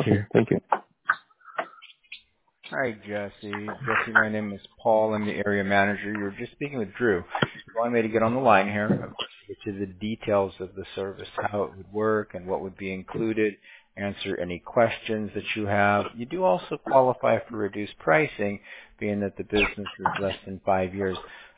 here. Thank you. Hi, Jesse. Jesse, my name is Paul. I'm the area manager. You were just speaking with Drew. You wanted me to get on the line here, of course, to get to the details of the service, how it would work and what would be included, answer any questions that you have. You do also qualify for reduced pricing, being that the business is less than 5 years.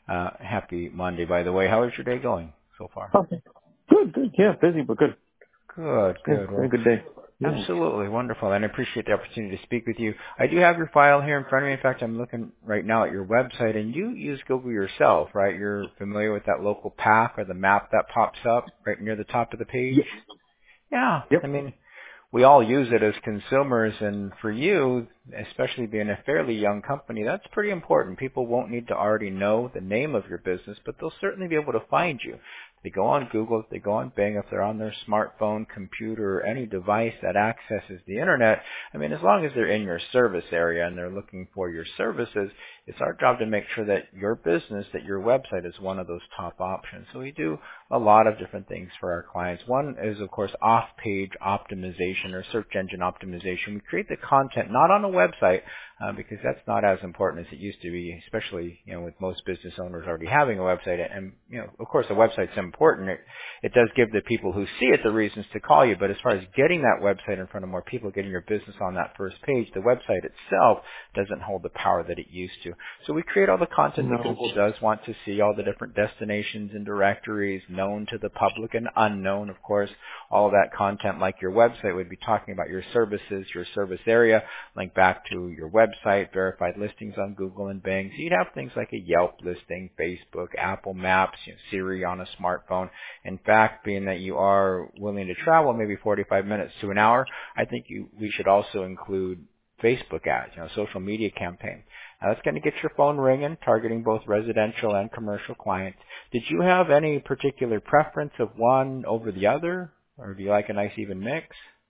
Happy Monday, by the way. How is your day going so far? Okay. Good. Yeah, busy, but good. Good, Yeah, good. very Well, good day. Yeah. absolutely. Wonderful. And I appreciate the opportunity to speak with you. I do have your file here in front of me. In fact, I'm looking right now at your website, and you use Google yourself, right? You're familiar with that local path or the map that pops up right near the top of the page? Yep. Yeah. I Yep. mean, we all use it as consumers, and for you, especially being a fairly young company, that's pretty important. People won't need to already know the name of your business, but they'll certainly be able to find you. If they go on Google, if they go on Bing, if they're on their smartphone, computer, or any device that accesses the internet, I mean, as long as they're in your service area and they're looking for your services, it's our job to make sure that your business, that your website is one of those top options. So we do a lot of different things for our clients. One is, of course, off-page optimization or search engine optimization. We create the content not on a website because that's not as important as it used to be, especially with most business owners already having a website. And of course, a website's important. It does give the people who see it the reasons to call you. But as far as getting that website in front of more people, getting your business on that first page, the website itself doesn't hold the power that it used to. So we create all the content that Google does want to see, all the different destinations and directories known to the public and unknown, of course. All of that content, like your website, would be talking about your services, your service area, link back to your website, verified listings on Google and Bing. So you'd have things like a Yelp listing, Facebook, Apple Maps, Siri on a smartphone. In fact, being that you are willing to travel maybe 45 minutes to an hour, I think we should also include Facebook ads, social media campaign. Now that's going to get your phone ringing, targeting both residential and commercial clients. Did you have any particular preference of one over the other, or do you like a nice even mix?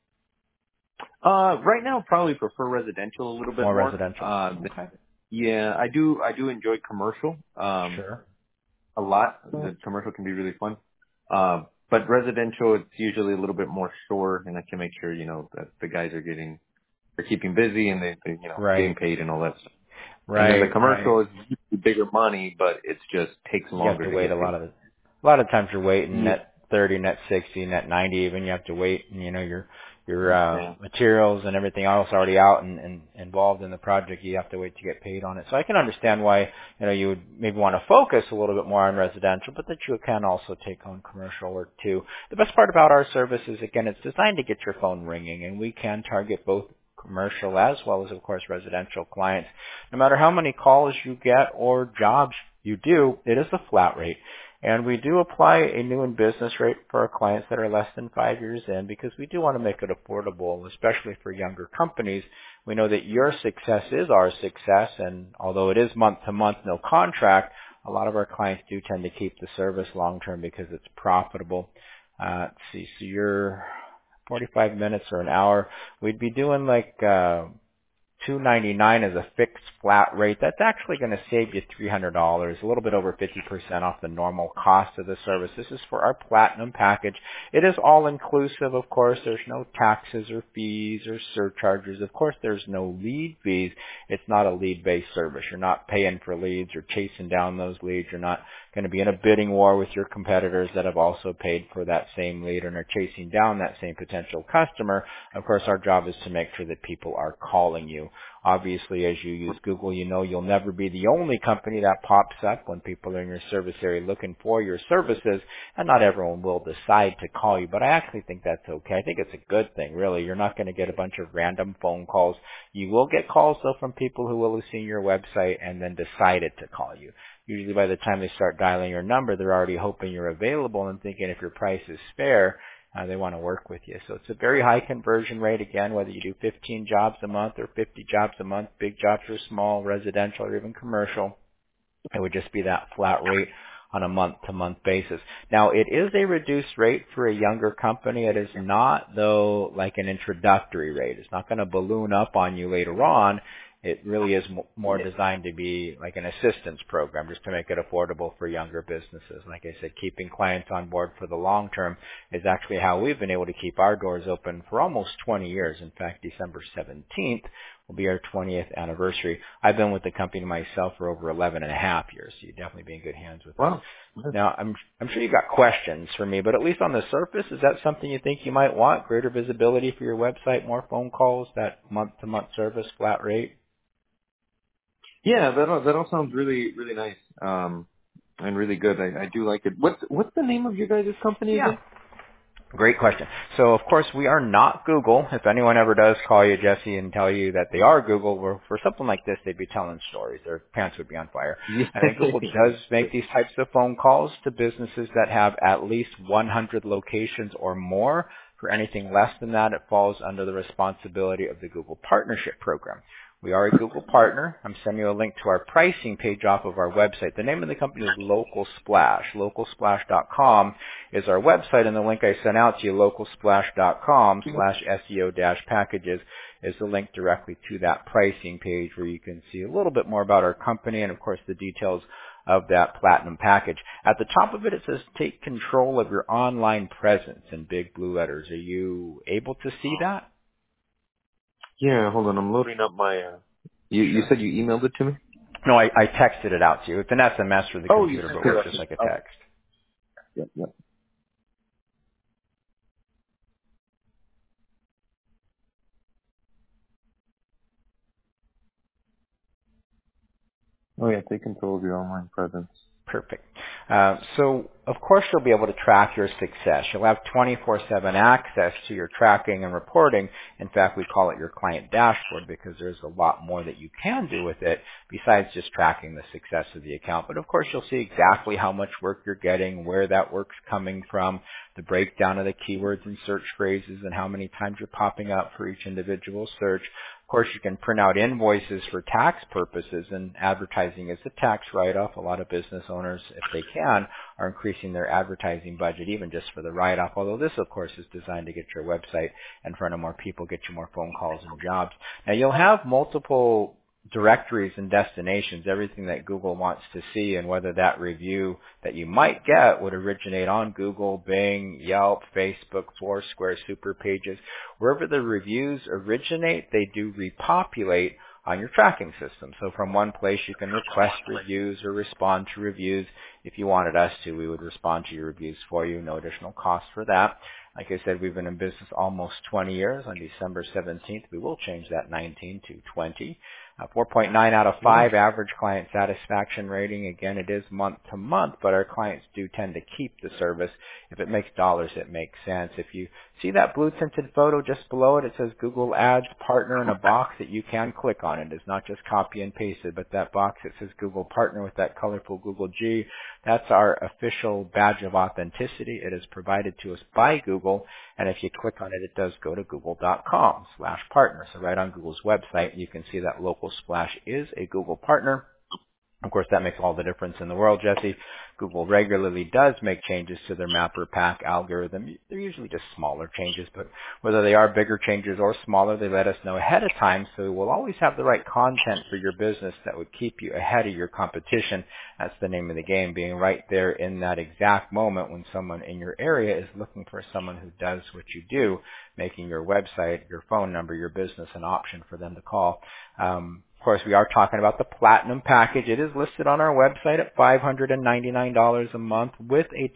Right now, probably prefer residential a little bit More more. residential. Okay. Yeah, I do enjoy commercial. Sure. A lot. The commercial can be really fun. But residential, it's usually a little bit more sure, and I can make sure, that the guys they're keeping busy and they getting Right. paid and all that stuff. And then the Right. commercial is usually bigger money, but it's just takes You have longer to to wait get a paid. lot of times you're waiting Yeah. net 30, net 60, net 90 even. You have to wait, and your Yeah. materials and everything else already out and involved in the project. You have to wait to get paid on it. So I can understand why you would maybe want to focus a little bit more on residential, but that you can also take on commercial work too. The best part about our service is, again, it's designed to get your phone ringing, and we can target both commercial as well as, of course, residential clients. No matter how many calls you get or jobs you do, it is a flat rate. And we do apply a new and business rate for our clients that are less than 5 years in because we do want to make it affordable, especially for younger companies. We know that your success is our success, and although it is month to month, no contract, a lot of our clients do tend to keep the service long term because it's profitable. Let's see, so you're 45 minutes or an hour. We'd be doing like $299 as a fixed flat rate. That's actually going to save you $300, a little bit over 50% off the normal cost of the service. This is for our platinum package. It is all inclusive, of course. There's no taxes or fees or surcharges. Of course, there's no lead fees. It's not a lead-based service. You're not paying for leads or chasing down those leads. You're not going to be in a bidding war with your competitors that have also paid for that same lead and are chasing down that same potential customer. Of course, our job is to make sure that people are calling you. Obviously, as you use Google, you'll never be the only company that pops up when people are in your service area looking for your services, and not everyone will decide to call you, but I actually think that's okay. I think it's a good thing, really. You're not going to get a bunch of random phone calls. You will get calls, though, from people who will have seen your website and then decided to call you. Usually by the time they start dialing your number, they're already hoping you're available and thinking if your price is fair, they want to work with you. So it's a very high conversion rate, again, whether you do 15 jobs a month or 50 jobs a month, big jobs or small, residential or even commercial. It would just be that flat rate on a month-to-month basis. Now, it is a reduced rate for a younger company. It is not, though, like an introductory rate. It's not going to balloon up on you later on. It really is more designed to be like an assistance program, just to make it affordable for younger businesses. Like I said, keeping clients on board for the long term is actually how we've been able to keep our doors open for almost 20 years. In fact, December 17th will be our 20th anniversary. I've been with the company myself for over 11 and a half years, so you'd definitely be in good hands with us. Wow. Now, I'm sure you've got questions for me, but at least on the surface, is that something you think you might want? Greater visibility for your website, more phone calls, that month-to-month service, flat rate? Yeah, that all sounds really, really nice. And really good. I do like it. What's the name of your guys' company Yeah. again? Great question. So, of course, we are not Google. If anyone ever does call you, Jesse, and tell you that they are Google, well, for something like this, they'd be telling stories. Their pants would be on fire. Yeah. I mean, Google does make these types of phone calls to businesses that have at least 100 locations or more. For anything less than that, it falls under the responsibility of the Google Partnership Program. We are a Google partner. I'm sending you a link to our pricing page off of our website. The name of the company is Local Splash. LocalSplash.com is our website, and the link I sent out to you, localsplash.com/SEO-packages, is the link directly to that pricing page where you can see a little bit more about our company and, of course, the details of that platinum package. At the top of it, it says take control of your online presence in big blue letters. Are you able to see that? Yeah, hold on. I'm loading up my. You Sure. said you emailed it to me? No, I texted it out to you. It's an SMS for the Oh, you computer, sent but it works up. just like a Oh, text. yep, yep. Oh yeah, take control of your online presence. Perfect. So, of course, you'll be able to track your success. You'll have 24/7 access to your tracking and reporting. In fact, we call it your client dashboard because there's a lot more that you can do with it besides just tracking the success of the account. But, of course, you'll see exactly how much work you're getting, where that work's coming from, the breakdown of the keywords and search phrases, and how many times you're popping up for each individual search. Of course, you can print out invoices for tax purposes, and advertising is a tax write-off. A lot of business owners, if they can, are increasing their advertising budget even just for the write-off, although this, of course, is designed to get your website in front of more people, get you more phone calls and jobs. Now, you'll have multiple directories and destinations, everything that Google wants to see, and whether that review that you might get would originate on Google, Bing, Yelp, Facebook, Foursquare, Super Pages. Wherever the reviews originate, they do repopulate on your tracking system. So from one place you can request reviews or respond to reviews. If you wanted us to, we would respond to your reviews for you, no additional cost for that. Like I said, we've been in business almost 20 years. On December 17th, we will change that 19 to 20. 4.9 out of 5 average client satisfaction rating. Again, it is month to month, but our clients do tend to keep the service. If it makes dollars, it makes sense. If you see that blue tinted photo just below it, it says Google Ads Partner in a box that you can click on. It is not just copy and pasted, but that box that says Google Partner with that colorful Google G, that's our official badge of authenticity. It is provided to us by Google, and if you click on it, it does go to google.com/partner. So right on Google's website, you can see that Local Splash is a Google partner. Of course, that makes all the difference in the world, Jesse. Google regularly does make changes to their Mapper Pack algorithm. They're usually just smaller changes, but whether they are bigger changes or smaller, they let us know ahead of time, so we'll always have the right content for your business that would keep you ahead of your competition. That's the name of the game, being right there in that exact moment when someone in your area is looking for someone who does what you do, making your website, your phone number, your business an option for them to call. Of course, we are talking about the Platinum package. It is listed on our website at $599 a month with a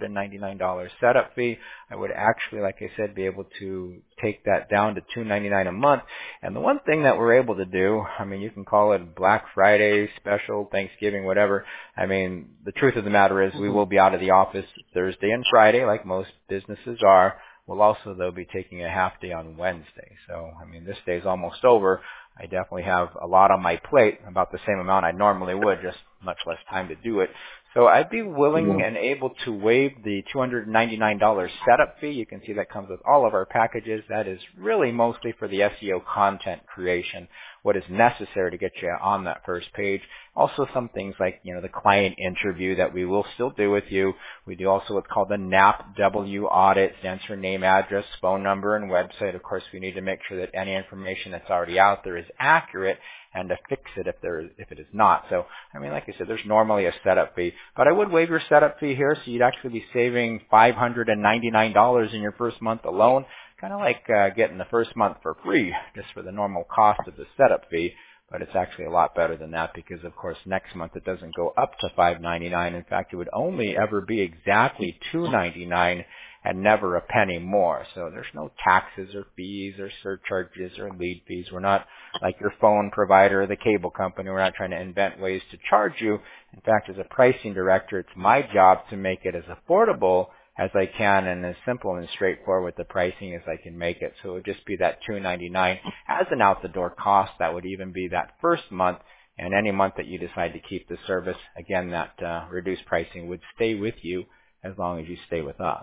$299 setup fee. I would actually, like I said, be able to take that down to $299 a month. And the one thing that we're able to do, I mean, you can call it Black Friday special, Thanksgiving, whatever. I mean, the truth of the matter is we will be out of the office Thursday and Friday, like most businesses are. We'll also, though, be taking a half day on Wednesday. So, I mean, this day's almost over. I definitely have a lot on my plate, about the same amount I normally would, just much less time to do it. So I'd be willing and able to waive the $299 setup fee. You can see that comes with all of our packages. That is really mostly for the SEO content creation. what is necessary to get you on that first page. Also some things like, the client interview that we will still do with you. We do also what's called the NAPW audit, stands for name, address, phone number, and website. Of course, we need to make sure that any information that's already out there is accurate and to fix it if it is not. So, like I said, there's normally a setup fee, but I would waive your setup fee here, so you'd actually be saving $599 in your first month alone, kind of like getting the first month for free, just for the normal cost of the setup fee. But it's actually a lot better than that because, of course, next month it doesn't go up to $599. In fact, it would only ever be exactly $299 and never a penny more. So there's no taxes or fees or surcharges or lead fees. We're not like your phone provider or the cable company. We're not trying to invent ways to charge you. In fact, as a pricing director, it's my job to make it as affordable as I can and as simple and straightforward with the pricing as I can make it. So it would just be that $299 as an out-the-door cost. That would even be that first month, and any month that you decide to keep the service, again, that reduced pricing would stay with you as long as you stay with us.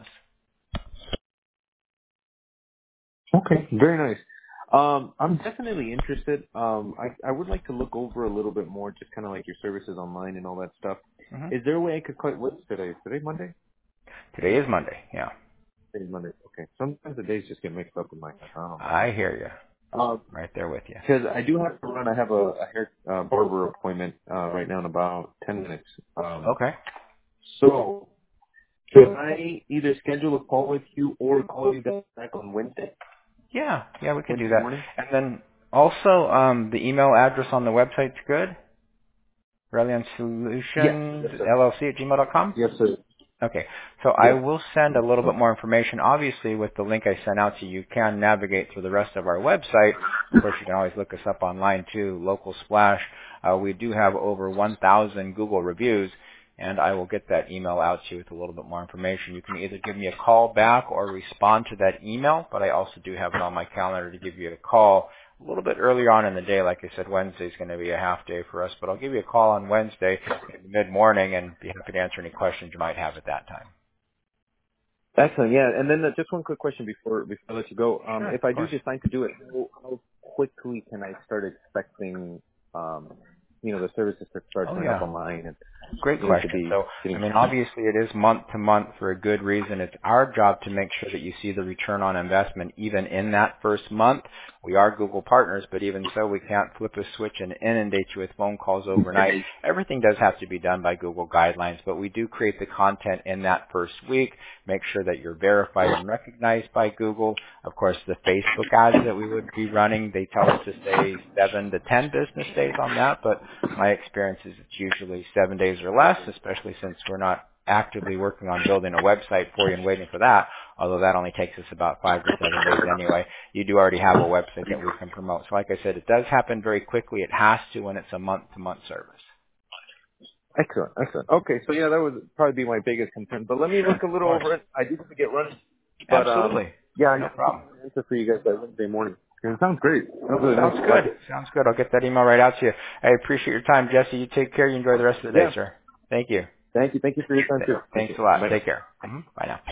Okay, very nice. I'm definitely interested. I would like to look over a little bit more, just kind of like your services online and all that stuff. Mm-hmm. Is there a way I could quite, what's today? Is today Monday? Today is Monday, yeah. Today's Monday. Okay. Sometimes the days just get mixed up in my head. I don't know. I hear you. Right there with you. Because I do have to run. I have a hair barber appointment right now in about 10 minutes. Okay. So, should I either schedule a call with you or call you guys back on Wednesday? Yeah, we could do Wednesday that. morning? And then also, the email address on the website's good? Brilliant Yes. Solutions, Yes, sir. LLC at gmail.com? Yes, sir. Okay, so I Yes. will send a little bit more information. Obviously, with the link I sent out to you, you can navigate through the rest of our website. Of course, you can always look us up online too, Local Splash. We do have over 1,000 Google reviews, and I will get that email out to you with a little bit more information. You can either give me a call back or respond to that email, but I also do have it on my calendar to give you a call a little bit earlier on in the day. Like I said, Wednesday's going to be a half day for us, but I'll give you a call on Wednesday in mid-morning and be happy to answer any questions you might have at that time. Excellent. Yeah. And then just one quick question before I let you go. Sure, If I of do course. decide to do it, how quickly can I start expecting, the services to start Oh, showing up yeah. online and Great to question. be So, getting? obviously it is month to month for a good reason. It's our job to make sure that you see the return on investment even in that first month. We are Google partners, but even so, we can't flip a switch and inundate you with phone calls overnight. Everything does have to be done by Google guidelines, but we do create the content in that first week, make sure that you're verified and recognized by Google. Of course, the Facebook ads that we would be running, they tell us to stay 7 to 10 business days on that, but my experience is it's usually 7 days or less, especially since we're not actively working on building a website for you and waiting for that, although that only takes us about 5 to 7 days anyway. You do already have a website that we can promote. So like I said, it does happen very quickly. It has to when it's a month-to-month service. Excellent. Excellent. Okay. So yeah, that would probably be my biggest concern, but let me Sure, look a of little course. over it. I do have to get running, but Absolutely. yeah, I No got problem. an answer for you guys by Wednesday morning. It sounds great. Sounds really Sounds nice. good. Sounds good. I'll get that email right out to you. I appreciate your time, Jesse. You take care. You enjoy the rest of the day, Yeah. sir. Thank you. Thank you. Thank you for your time too. Thanks Appreciate a it. lot. Bye now. Take care. Bye now.